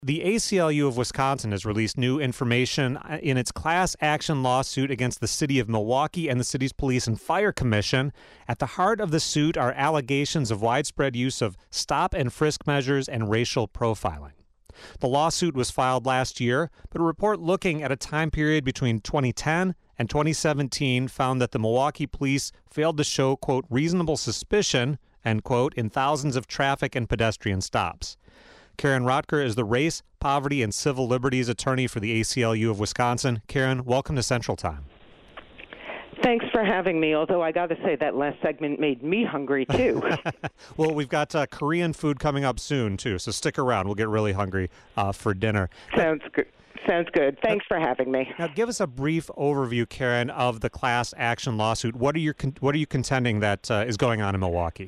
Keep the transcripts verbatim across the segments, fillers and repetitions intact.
The A C L U of Wisconsin has released new information in its class action lawsuit against the city of Milwaukee and the city's police and fire commission. At the heart of the suit are allegations of widespread use of stop and frisk measures and racial profiling. The lawsuit was filed last year, but a report looking at a time period between twenty ten and twenty seventeen found that the Milwaukee police failed to show, quote, reasonable suspicion, end quote, in thousands of traffic and pedestrian stops. Karen Rotker is the Race, Poverty, and Civil Liberties Attorney for the A C L U of Wisconsin. Karen, welcome to Central Time. Thanks for having me, although I got to say that last segment made me hungry, too. Well, we've got uh, Korean food coming up soon, too, so stick around. We'll get really hungry uh, for dinner. Sounds good. Sounds good. Thanks for having me. Now, give us a brief overview, Karen, of the class action lawsuit. What are you, con- what are you contending that uh, is going on in Milwaukee?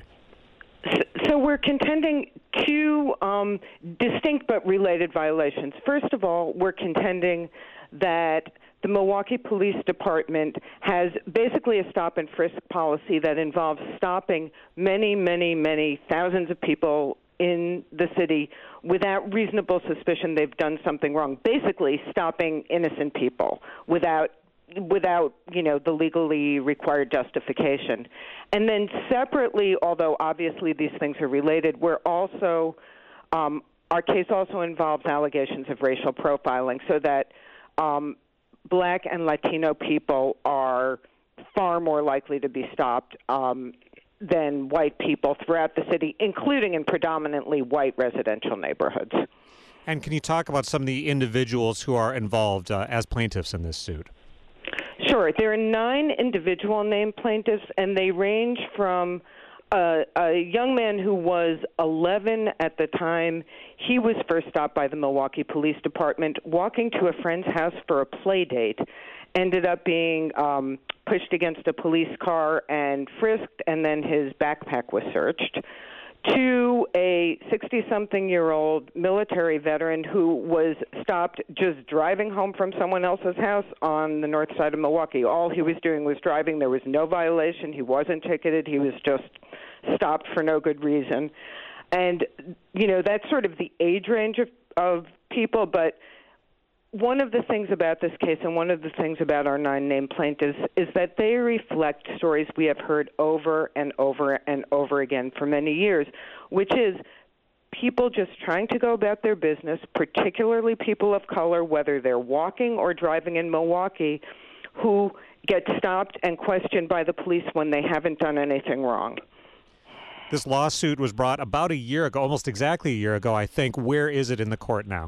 So we're contending two um, distinct but related violations. First of all, we're contending that the Milwaukee Police Department has basically a stop and frisk policy that involves stopping many, many, many thousands of people in the city without reasonable suspicion they've done something wrong, basically stopping innocent people without without, you know, the legally required justification. And then separately, although obviously these things are related, we're also, um, our case also involves allegations of racial profiling, so that um, Black and Latino people are far more likely to be stopped um, than white people throughout the city, including in predominantly white residential neighborhoods. And can you talk about some of the individuals who are involved uh, as plaintiffs in this suit? Sure. There are nine individual named plaintiffs, and they range from a, a young man who was eleven at the time he was first stopped by the Milwaukee Police Department, walking to a friend's house for a play date, ended up being um, pushed against a police car and frisked, and then his backpack was searched, to a sixty-something-year-old military veteran who was stopped just driving home from someone else's house on the north side of Milwaukee. All he was doing was driving. There was no violation. He wasn't ticketed. He was just stopped for no good reason. And, you know, that's sort of the age range of, of people, but one of the things about this case and one of the things about our nine named plaintiffs is that they reflect stories we have heard over and over and over again for many years, which is people just trying to go about their business, particularly people of color, whether they're walking or driving in Milwaukee, who get stopped and questioned by the police when they haven't done anything wrong. This lawsuit was brought about a year ago, almost exactly a year ago, I think. Where is it in the court now?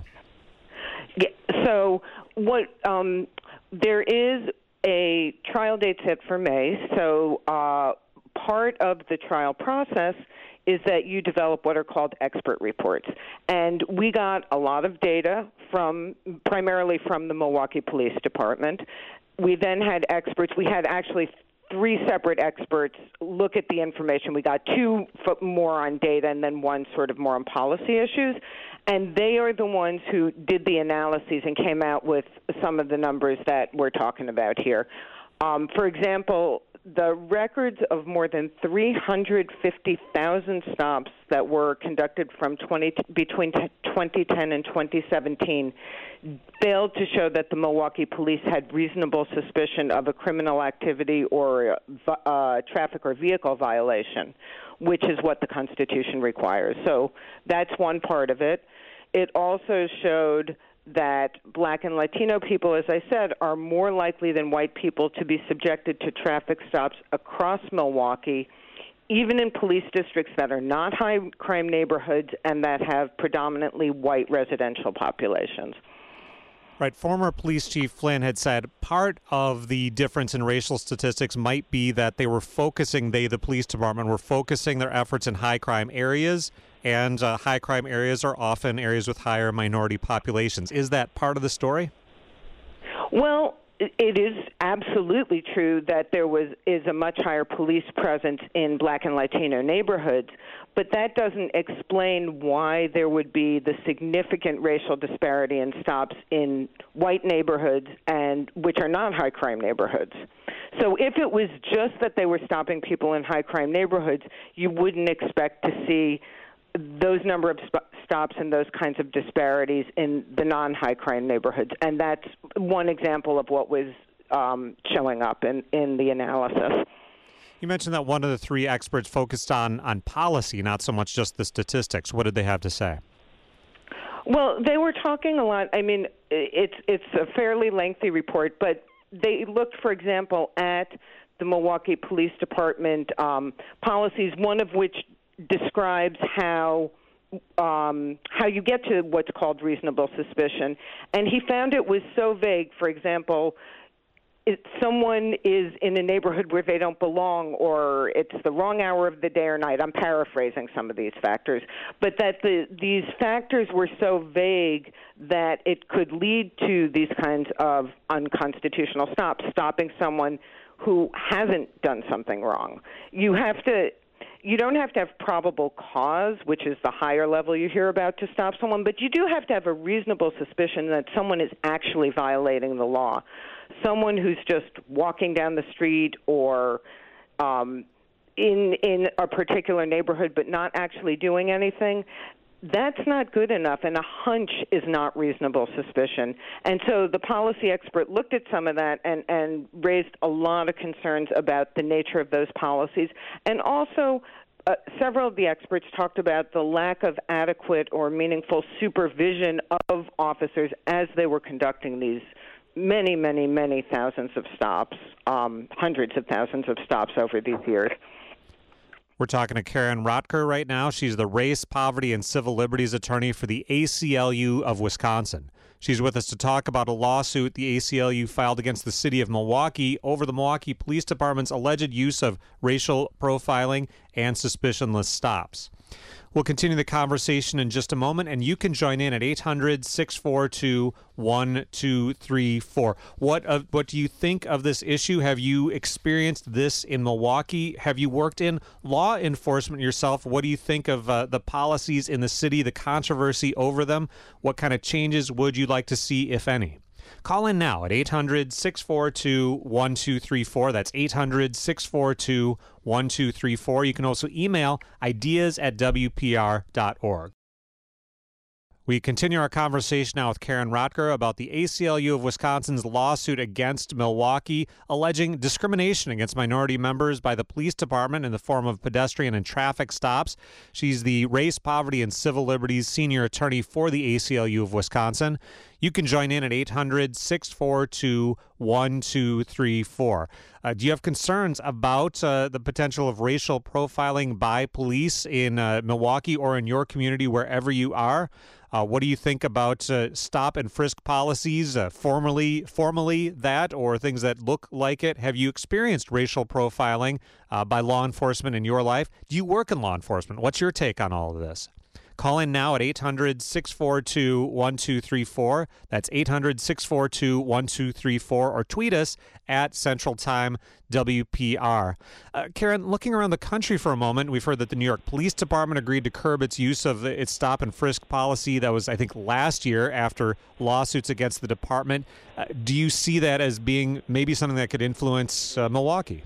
Yeah, so what um, there is a trial date set for May. So uh, part of the trial process is that you develop what are called expert reports. And we got a lot of data from primarily from the Milwaukee Police Department. We then had experts. We had actually three separate experts look at the information. We got two more on data and then one sort of more on policy issues. And they are the ones who did the analyses and came out with some of the numbers that we're talking about here. Um, for example, the records of more than three hundred fifty thousand stops that were conducted from twenty, between twenty ten and twenty seventeen failed to show that the Milwaukee police had reasonable suspicion of a criminal activity or uh, traffic or vehicle violation, which is what the Constitution requires. So that's one part of it. It also showed that Black and Latino people, as I said, are more likely than white people to be subjected to traffic stops across Milwaukee, even in police districts that are not high-crime neighborhoods and that have predominantly white residential populations. Right. Former Police Chief Flynn had said part of the difference in racial statistics might be that they were focusing, they, the police department, were focusing their efforts in high-crime areas, and uh, high-crime areas are often areas with higher minority populations. Is that part of the story? Well, it is absolutely true that there was is a much higher police presence in Black and Latino neighborhoods, but that doesn't explain why there would be the significant racial disparity in stops in white neighborhoods and which are not high crime neighborhoods. So if it was just that they were stopping people in high crime neighborhoods, you wouldn't expect to see those number of sp- stops and those kinds of disparities in the non-high crime neighborhoods. And that's one example of what was um, showing up in, in the analysis. You mentioned that one of the three experts focused on, on policy, not so much just the statistics. What did they have to say? Well, they were talking a lot. I mean, it's it's a fairly lengthy report, but they looked, for example, at the Milwaukee Police Department um, policies, one of which describes how um, how you get to what's called reasonable suspicion. And he found it was so vague. For example, if someone is in a neighborhood where they don't belong, or it's the wrong hour of the day or night. I'm paraphrasing some of these factors, but that the, these factors were so vague that it could lead to these kinds of unconstitutional stops, stopping someone who hasn't done something wrong. You have to. You don't have to have probable cause, which is the higher level you hear about, to stop someone, but you do have to have a reasonable suspicion that someone is actually violating the law. Someone who's just walking down the street or um, in in a particular neighborhood but not actually doing anything, that's not good enough, and a hunch is not reasonable suspicion. And so the policy expert looked at some of that and, and raised a lot of concerns about the nature of those policies. And also, uh, several of the experts talked about the lack of adequate or meaningful supervision of officers as they were conducting these many, many, many thousands of stops, um, hundreds of thousands of stops over these years. We're talking to Karen Rotker right now. She's the Race, Poverty, and Civil Liberties Attorney for the A C L U of Wisconsin. She's with us to talk about a lawsuit the A C L U filed against the city of Milwaukee over the Milwaukee Police Department's alleged use of racial profiling and suspicionless stops. We'll continue the conversation in just a moment, and you can join in at eight hundred, six four two, one two three four. What uh, what do you think of this issue? Have you experienced this in Milwaukee? Have you worked in law enforcement yourself? What do you think of uh, the policies in the city, the controversy over them? What kind of changes would you like to see, if any? Call in now at eight hundred, six four two, one two three four. That's eight hundred, six four two, one two three four. You can also email ideas at w p r dot org. We continue our conversation now with Karen Rotker about the A C L U of Wisconsin's lawsuit against Milwaukee, alleging discrimination against minority members by the police department in the form of pedestrian and traffic stops. She's the Race, Poverty, and Civil Liberties Senior Attorney for the A C L U of Wisconsin. You can join in at eight hundred, six four two, one two three four. Uh, do you have concerns about uh, the potential of racial profiling by police in uh, Milwaukee or in your community, wherever you are? Uh, what do you think about uh, stop and frisk policies, uh, formally, formally that, or things that look like it? Have you experienced racial profiling uh, by law enforcement in your life? Do you work in law enforcement? What's your take on all of this? Call in now at eight hundred, six four two, one two three four. That's eight hundred, six four two, one two three four. Or tweet us at Central Time W P R. Uh, Karen, looking around the country for a moment, we've heard that the New York Police Department agreed to curb its use of its stop and frisk policy. That was, I think, last year after lawsuits against the department. Uh, do you see that as being maybe something that could influence uh, Milwaukee?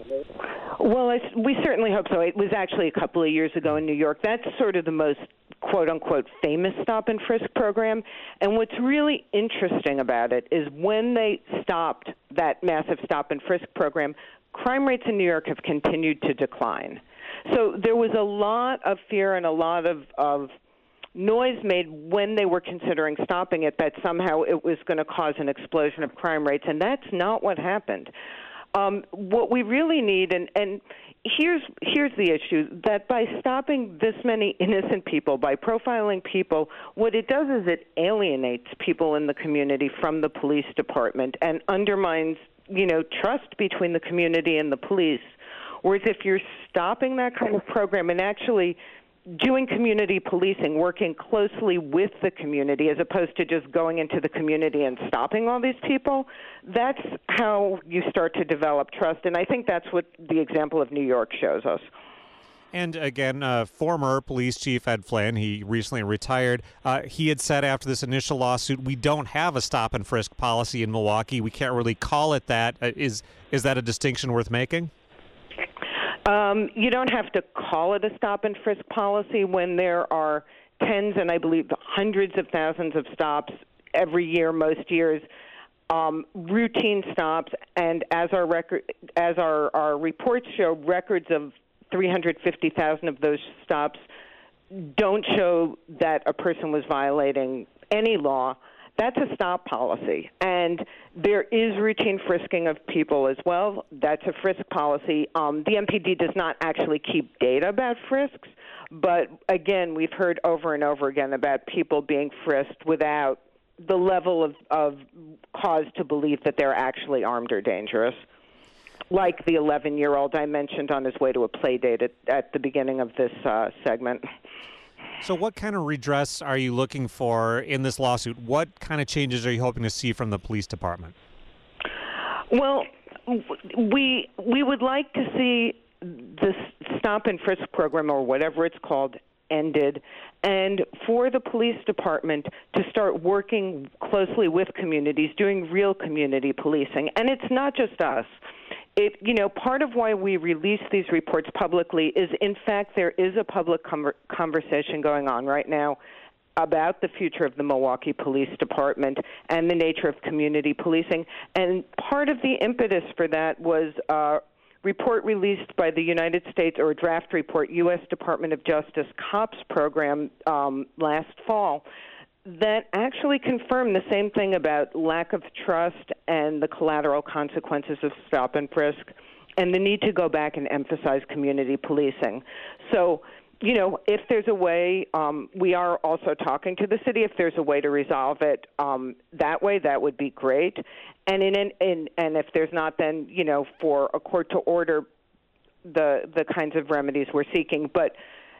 Well, it's, we certainly hope so. It was actually a couple of years ago in New York. That's sort of the most quote-unquote famous stop and frisk program. And what's really interesting about it is when they stopped that massive stop and frisk program, crime rates in New York have continued to decline. So there was a lot of fear and a lot of, of noise made when they were considering stopping it that somehow it was going to cause an explosion of crime rates, and that's not what happened. Um, what we really need, and, and here's here's the issue, that by stopping this many innocent people, by profiling people, what it does is it alienates people in the community from the police department and undermines, you know, trust between the community and the police. Whereas if you're stopping that kind of program and actually doing community policing, working closely with the community as opposed to just going into the community and stopping all these people, that's how you start to develop trust. And I think that's what the example of New York shows us. And again, uh, former police chief Ed Flynn, he recently retired, uh, he had said after this initial lawsuit, we don't have a stop and frisk policy in Milwaukee. We can't really call it that. Uh, is, is that a distinction worth making? Um, you don't have to call it a stop and frisk policy when there are tens and I believe hundreds of thousands of stops every year, most years, um, routine stops, and as our record, as our, our reports show, records of three hundred fifty thousand of those stops don't show that a person was violating any law. That's a stop policy. And there is routine frisking of people as well. That's a frisk policy. Um, the M P D does not actually keep data about frisks, but again, we've heard over and over again about people being frisked without the level of, of cause to believe that they're actually armed or dangerous, like the eleven-year-old I mentioned on his way to a play date at, at the beginning of this uh, segment. So what kind of redress are you looking for in this lawsuit? What kind of changes are you hoping to see from the police department? Well, we we would like to see this stop and frisk program, or whatever it's called, ended, and for the police department to start working closely with communities, doing real community policing. And it's not just us. It, you know, part of why we release these reports publicly is, in fact, there is a public com- conversation going on right now about the future of the Milwaukee Police Department and the nature of community policing. And part of the impetus for that was a report released by the United States, or a draft report, U S Department of Justice COPS program um, last fall, that actually confirmed the same thing about lack of trust and the collateral consequences of stop and frisk, and the need to go back and emphasize community policing. So, you know, if there's a way, um, we are also talking to the city. If there's a way to resolve it um, that way, that would be great. And in, in and if there's not, then, you know, for a court to order the the kinds of remedies we're seeking. But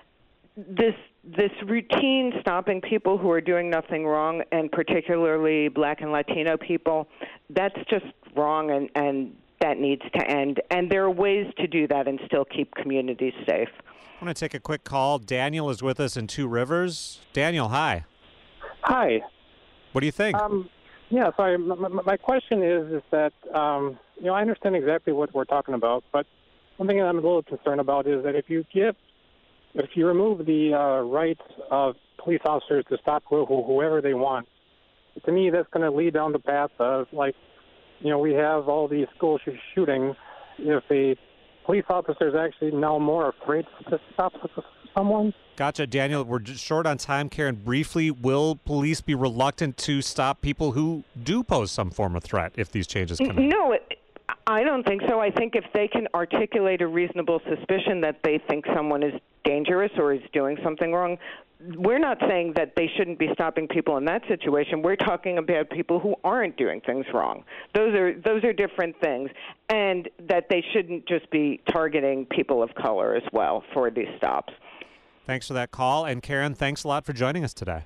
this this routine stopping people who are doing nothing wrong, and particularly Black and Latino people, that's just wrong, and, and that needs to end. And there are ways to do that and still keep communities safe. I want to take a quick call. Daniel is with us in Two Rivers. Daniel, hi. Hi. What do you think? Um, yeah, sorry. My, my question is is that, um, you know, I understand exactly what we're talking about, but one thing that I'm a little concerned about is that if you give If you remove the uh, rights of police officers to stop wh- wh- whoever they want, to me that's going to lead down the path of, like, you know, we have all these school sh- shootings. If a police officer is actually now more afraid to stop someone. Gotcha, Daniel. We're just short on time. Karen, briefly, will police be reluctant to stop people who do pose some form of threat if these changes come in? No, it, I don't think so. I think if they can articulate a reasonable suspicion that they think someone is dangerous or is doing something wrong, we're not saying that they shouldn't be stopping people in that situation. We're talking about people who aren't doing things wrong. Those are those are different things, and that they shouldn't just be targeting people of color as well for these stops. Thanks for that call. And Karen, thanks a lot for joining us today.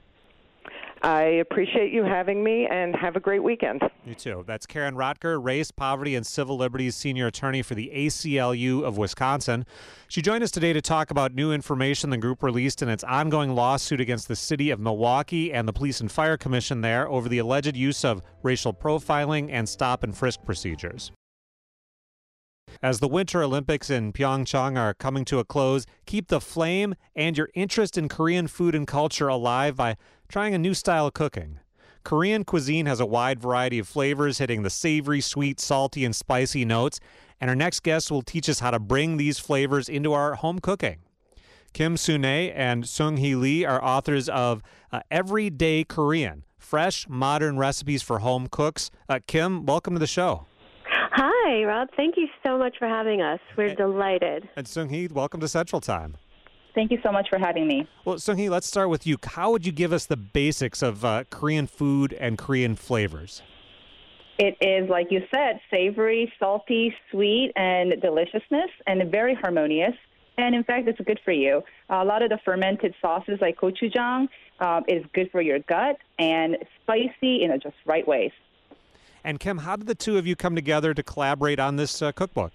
I appreciate you having me, and have a great weekend. You too. That's Karen Rotker, Race, Poverty, and Civil Liberties Senior Attorney for the A C L U of Wisconsin. She joined us today to talk about new information the group released in its ongoing lawsuit against the city of Milwaukee and the Police and Fire Commission there over the alleged use of racial profiling and stop and frisk procedures. As the Winter Olympics in Pyeongchang are coming to a close, keep the flame and your interest in Korean food and culture alive by trying a new style of cooking. Korean cuisine has a wide variety of flavors, hitting the savory, sweet, salty, and spicy notes, and our next guest will teach us how to bring these flavors into our home cooking. Kim Sune and Sung-hee Lee are authors of uh, Everyday Korean, Fresh, Modern Recipes for Home Cooks. Uh, Kim, welcome to the show. Hi, Rob. Thank you so much for having us. We're and, delighted. And Sung-hee, welcome to Central Time. Thank you so much for having me. Well, Sung-hee, let's start with you. How would you give us the basics of uh, Korean food and Korean flavors? It is, like you said, savory, salty, sweet, and deliciousness, and very harmonious. And in fact, it's good for you. A lot of the fermented sauces like gochujang um, is good for your gut, and spicy in a just right ways. And Kim, how did the two of you come together to collaborate on this uh, cookbook?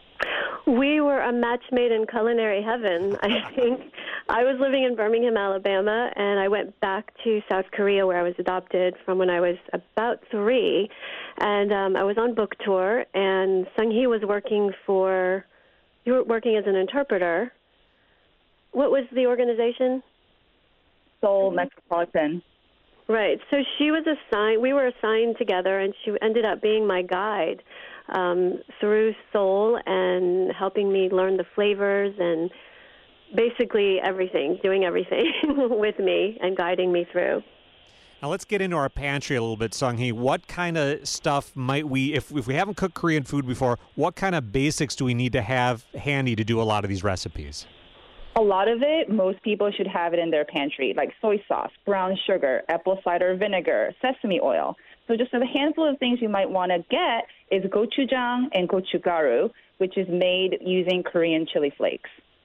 We were a match made in culinary heaven, I think. I was living in Birmingham, Alabama, and I went back to South Korea where I was adopted from when I was about three. And um, I was on book tour, and Sung-hee was working for, you were working as an interpreter. What was the organization? Seoul Metropolitan. Right. So she was assigned, we were assigned together, and she ended up being my guide um, through Seoul and helping me learn the flavors and basically everything, doing everything with me and guiding me through. Now let's get into our pantry a little bit, Sung-hee. What kind of stuff might we, if, if we haven't cooked Korean food before, what kind of basics do we need to have handy to do a lot of these recipes? A lot of it, most people should have it in their pantry, like soy sauce, brown sugar, apple cider vinegar, sesame oil. So just a handful of things you might want to get is gochujang and gochugaru, which is made using Korean chili flakes.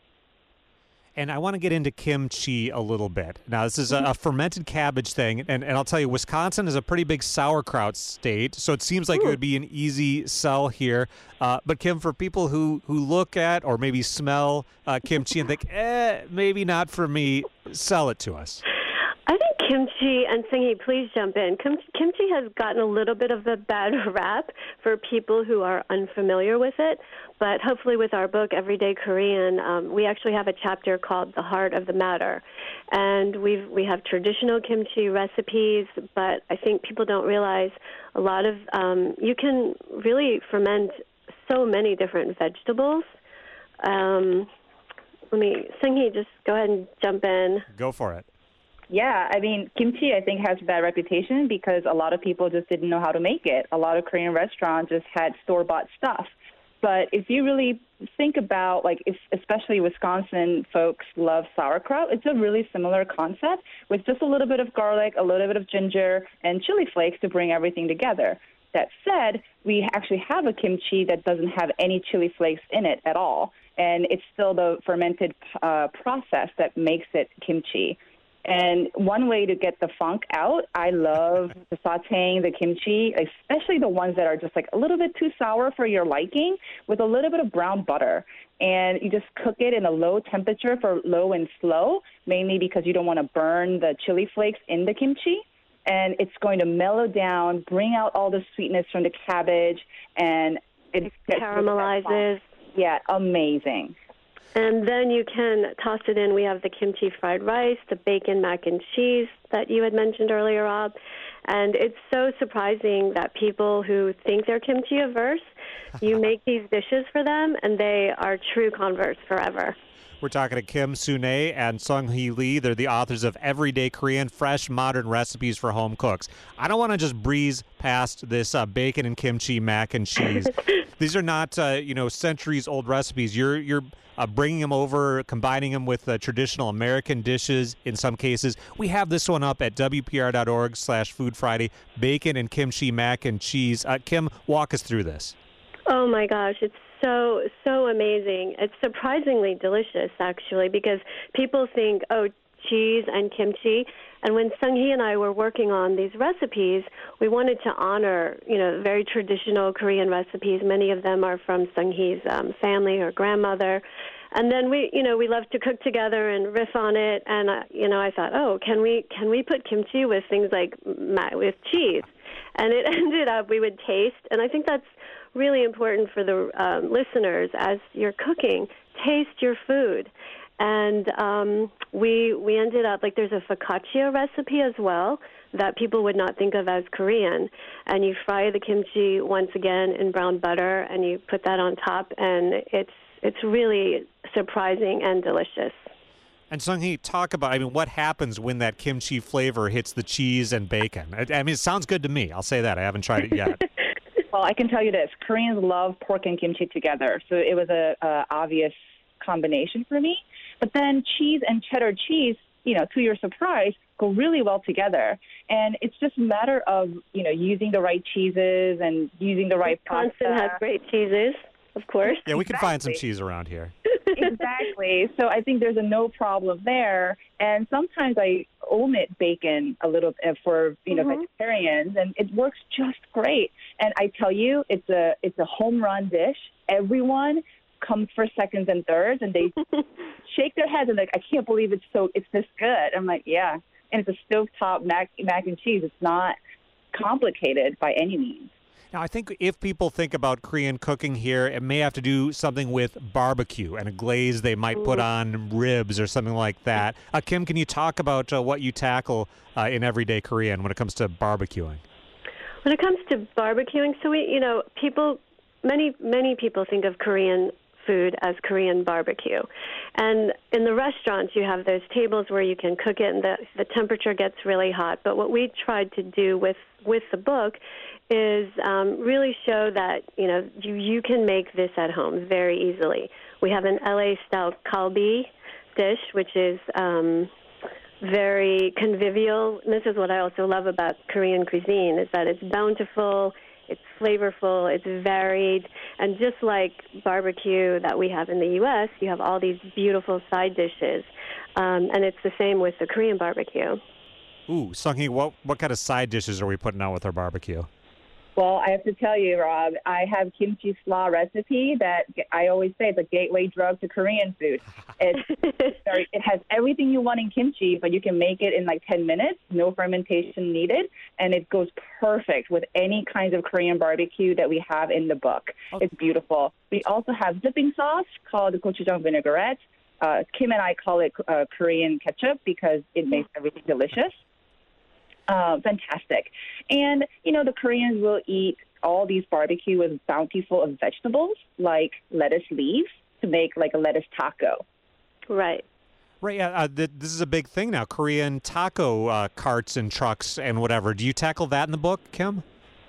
And I want to get into kimchi a little bit. Now, this is a, a fermented cabbage thing, and, and I'll tell you, Wisconsin is a pretty big sauerkraut state, so it seems like Ooh. It would be an easy sell here. Uh, but, Kim, for people who, who look at or maybe smell uh, kimchi and think, eh, maybe not for me, sell it to us. I think kimchi, and Sung-hee, please jump in. Kim, kimchi has gotten a little bit of a bad rap for people who are unfamiliar with it, but hopefully with our book, Everyday Korean, um, we actually have a chapter called The Heart of the Matter. And we've, we have traditional kimchi recipes, but I think people don't realize a lot of, um, you can really ferment so many different vegetables. Um, let me, Sung-hee, just go ahead and jump in. Go for it. Yeah, I mean, kimchi, I think, has a bad reputation because a lot of people just didn't know how to make it. A lot of Korean restaurants just had store-bought stuff. But if you really think about, like, if, especially Wisconsin folks love sauerkraut, it's a really similar concept with just a little bit of garlic, a little bit of ginger, and chili flakes to bring everything together. That said, we actually have a kimchi that doesn't have any chili flakes in it at all, and it's still the fermented uh, process that makes it kimchi. And one way to get the funk out, I love the sautéing the kimchi, especially the ones that are just like a little bit too sour for your liking, with a little bit of brown butter. And you just cook it in a low temperature for low and slow, mainly because you don't want to burn the chili flakes in the kimchi. And it's going to mellow down, bring out all the sweetness from the cabbage, and it caramelizes. Yeah, amazing. And then you can toss it in. We have the kimchi fried rice, the bacon mac and cheese that you had mentioned earlier, Rob. And it's so surprising that people who think they're kimchi averse, you make these dishes for them, and they are true converts forever. We're talking to Kim Sune and Sung-hee Lee. They're the authors of Everyday Korean, Fresh, Modern Recipes for Home Cooks. I don't want to just breeze past this uh, bacon and kimchi mac and cheese. These are not, uh, you know, centuries-old recipes. You're you're uh, bringing them over, combining them with uh, traditional American dishes in some cases. We have this one up at W P R dot org slash Food Friday, bacon and kimchi mac and cheese. Uh, Kim, walk us through this. Oh, my gosh. It's so, so amazing. It's surprisingly delicious, actually, because people think, oh, cheese and kimchi. And when Sung-hee and I were working on these recipes, we wanted to honor, you know, very traditional Korean recipes. Many of them are from Sung-hee's um, family or grandmother. And then we, you know, we love to cook together and riff on it. And, uh, you know, I thought, oh, can we can we put kimchi with things like ma- with cheese? And it ended up we would taste. And I think that's really important for the um, listeners as you're cooking. Taste your food. And um, we we ended up, like, there's a focaccia recipe as well that people would not think of as Korean. And you fry the kimchi once again in brown butter, and you put that on top, and it's it's really surprising and delicious. And Sung-hee, talk about, I mean, what happens when that kimchi flavor hits the cheese and bacon? I, I mean, it sounds good to me. I'll say that. I haven't tried it yet. Well, I can tell you this. Koreans love pork and kimchi together, so it was a, a obvious combination for me. But then cheese and cheddar cheese, you know, to your surprise, go really well together. And it's just a matter of, you know, using the right cheeses and using the right pasta. Wisconsin has great cheeses, of course. Yeah, we can Exactly. find some cheese around here. Exactly. So I think there's a no problem there. And sometimes I omit bacon a little bit for, you know, Mm-hmm. vegetarians, and it works just great. And I tell you, it's a it's a home run dish. Everyone comes for seconds and thirds, and they shake their heads and like, I can't believe it's so it's this good. I'm like, yeah. And it's a stovetop mac mac and cheese. It's not complicated by any means. Now, I think if people think about Korean cooking here, it may have to do something with barbecue and a glaze they might put on ribs or something like that. Uh, Kim, can you talk about uh, what you tackle uh, in everyday Korean when it comes to barbecuing? When it comes to barbecuing, so we, you know, people, many, many people think of Korean food as Korean barbecue. And in the restaurants, you have those tables where you can cook it and the, the temperature gets really hot. But what we tried to do with, with the book is um, really show that, you know, you, you can make this at home very easily. We have an L A-style kalbi dish, which is um, very convivial. And this is what I also love about Korean cuisine, is that it's bountiful, it's flavorful, it's varied, and just like barbecue that we have in the U S, you have all these beautiful side dishes, um, and it's the same with the Korean barbecue. Ooh, Sung-hee, what, what kind of side dishes are we putting out with our barbecue? Well, I have to tell you, Rob, I have kimchi slaw recipe that I always say is a gateway drug to Korean food. It's very, it has everything you want in kimchi, but you can make it in like ten minutes, no fermentation needed, and it goes perfect with any kinds of Korean barbecue that we have in the book. Okay. It's beautiful. We also have dipping sauce called gochujang vinaigrette. Uh, Kim and I call it uh, Korean ketchup because it makes everything delicious. Uh, fantastic. And, you know, the Koreans will eat all these barbecue with bountiful of vegetables like lettuce leaves to make like a lettuce taco. Right. Right. Yeah. Uh, th- this is a big thing now. Korean taco uh, carts and trucks and whatever. Do you tackle that in the book, Kim?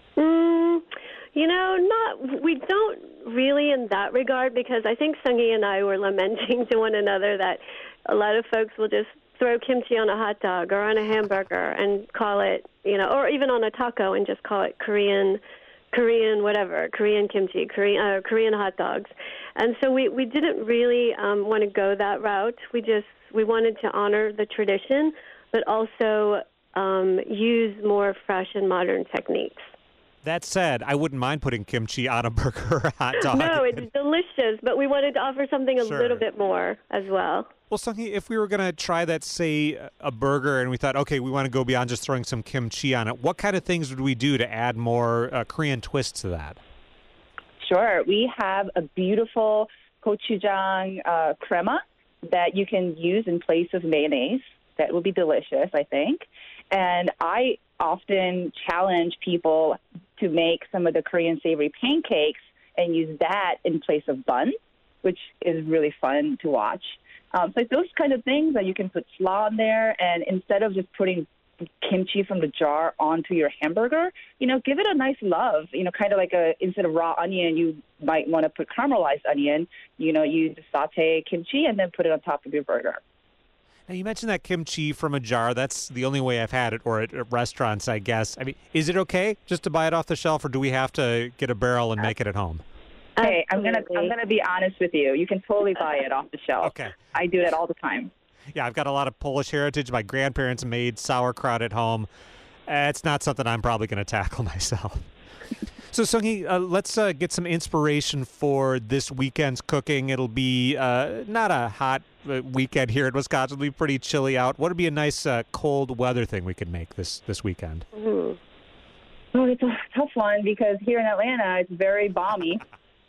Mm, you know, not. We don't really in that regard, because I think Sung-hee and I were lamenting to one another that a lot of folks will just throw kimchi on a hot dog or on a hamburger and call it, you know, or even on a taco and just call it Korean, Korean whatever, Korean kimchi, Korean uh, Korean hot dogs. And so we, we didn't really um, want to go that route. We just, we wanted to honor the tradition, but also um, use more fresh and modern techniques. That said, I wouldn't mind putting kimchi on a burger or a hot dog. No, it's delicious, but we wanted to offer something a Sure. little bit more as well. Well, Sung-hee, if we were going to try that, say, a burger, and we thought, okay, we want to go beyond just throwing some kimchi on it, what kind of things would we do to add more uh, Korean twists to that? Sure. We have a beautiful gochujang uh, crema that you can use in place of mayonnaise. That would be delicious, I think. And I often challenge people to make some of the Korean savory pancakes and use that in place of buns, which is really fun to watch. Um, so those kind of things that you can put slaw in there, and instead of just putting kimchi from the jar onto your hamburger, you know, give it a nice love. You know, kind of like a, instead of raw onion, you might want to put caramelized onion. You know, you saute kimchi and then put it on top of your burger. Now, you mentioned that kimchi from a jar. That's the only way I've had it, or at, at restaurants, I guess. I mean, is it okay just to buy it off the shelf, or do we have to get a barrel and make it at home? Hey, I'm gonna I'm gonna be honest with you. You can totally buy it off the shelf. Okay. I do that all the time. Yeah, I've got a lot of Polish heritage. My grandparents made sauerkraut at home. Uh, it's not something I'm probably going to tackle myself. So, Sung-hee, uh, let's uh, get some inspiration for this weekend's cooking. It'll be uh, not a hot uh, weekend here in Wisconsin. It'll be pretty chilly out. What would be a nice uh, cold weather thing we could make this, this weekend? Mm. Oh, it's a tough one because here in Atlanta, it's very balmy.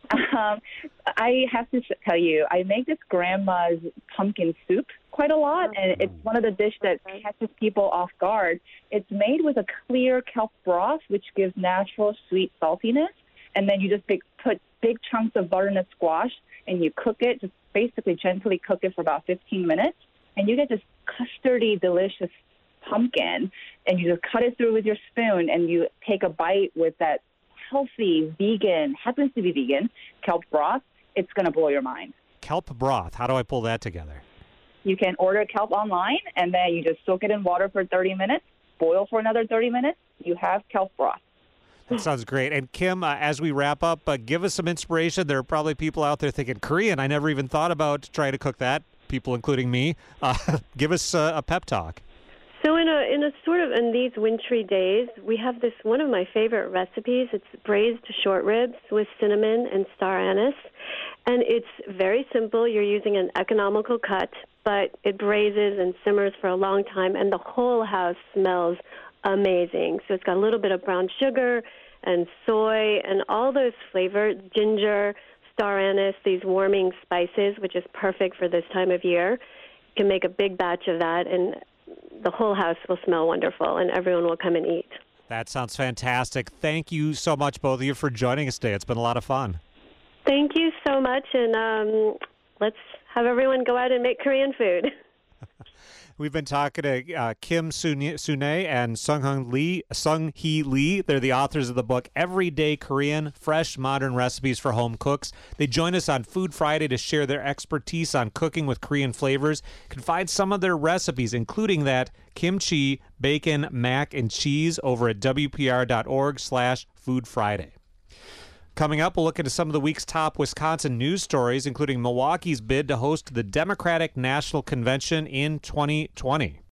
Um, I have to tell you, I make this grandma's pumpkin soup quite a lot, and it's one of the dishes that catches people off guard. It's made with a clear kelp broth, which gives natural sweet saltiness, and then you just big, put big chunks of butternut squash, and you cook it, just basically gently cook it for about fifteen minutes, and you get this custardy, delicious pumpkin, and you just cut it through with your spoon, and you take a bite with that healthy, vegan, happens to be vegan, kelp broth. It's going to blow your mind. Kelp broth. How do I pull that together? You can order kelp online, and then you just soak it in water for thirty minutes, boil for another thirty minutes. You have kelp broth. That sounds great. And Kim, uh, as we wrap up, uh, give us some inspiration. There are probably people out there thinking, Korean, I never even thought about trying to cook that, people including me. Uh, give us uh, a pep talk. So in a in a sort of in these wintry days, we have this one of my favorite recipes. It's braised short ribs with cinnamon and star anise, and it's very simple. You're using an economical cut, but it braises and simmers for a long time, and the whole house smells amazing. So it's got a little bit of brown sugar and soy and all those flavors, ginger, star anise, these warming spices, which is perfect for this time of year. You can make a big batch of that, and the whole house will smell wonderful, and everyone will come and eat. That sounds fantastic. Thank you so much, both of you, for joining us today. It's been a lot of fun. Thank you so much, and um, let's have everyone go out and make Korean food. We've been talking to uh, Kim Sune and Sung Lee, Sung Hee Lee. They're the authors of the book Everyday Korean, Fresh Modern Recipes for Home Cooks. They join us on Food Friday to share their expertise on cooking with Korean flavors. You can find some of their recipes, including that kimchi, bacon, mac, and cheese over at W P R dot org slash Food Friday. Coming up, we'll look into some of the week's top Wisconsin news stories, including Milwaukee's bid to host the Democratic National Convention in twenty twenty.